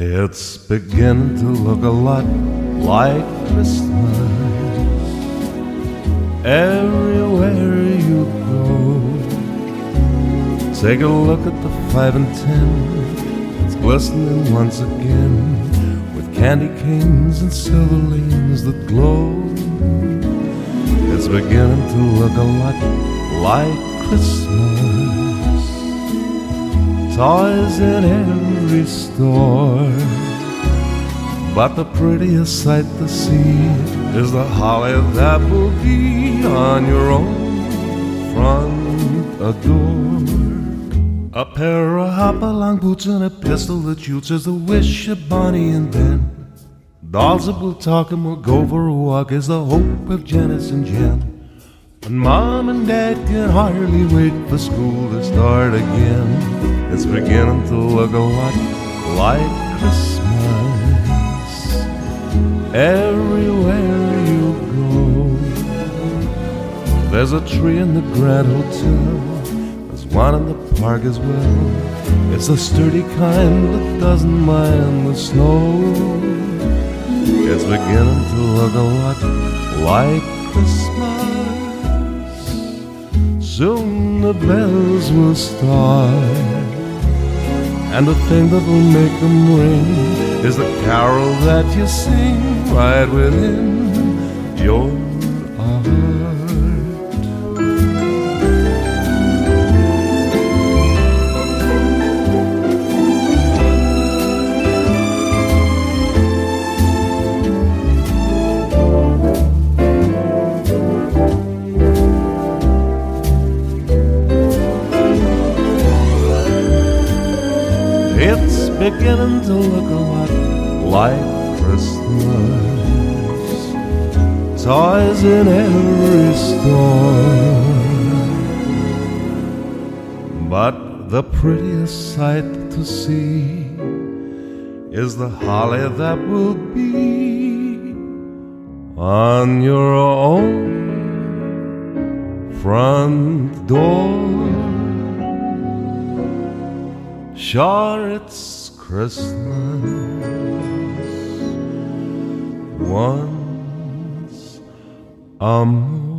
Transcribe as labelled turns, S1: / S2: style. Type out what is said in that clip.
S1: It's beginning to look a lot like Christmas everywhere you go. Take a look at the 5 and 10. It's glistening once again with candy canes and silver lanes that glow. It's beginning to look a lot like Christmas. Toys in every store, but the prettiest sight to see is the holly that will be on your own front door. A pair of hop-along boots and a pistol that shoots is the wish of Bonnie and Ben. Dolls that will talk and will go for a walk is the hope of Janice and Jen. And Mom and Dad can hardly wait for school to start again. It's beginning to look a lot like Christmas everywhere you go. There's a tree in the Grand Hotel, there's one in the park as well. It's the sturdy kind that doesn't mind the snow. It's beginning to look a lot like Christmas. Soon the bells will start, and the thing that will make them ring is the carol that you sing right within your heart. It's beginning to look a lot like Christmas. Toys in every store, but the prettiest sight to see is the holly that will be on your own front door. Sure, it's Christmas once a more.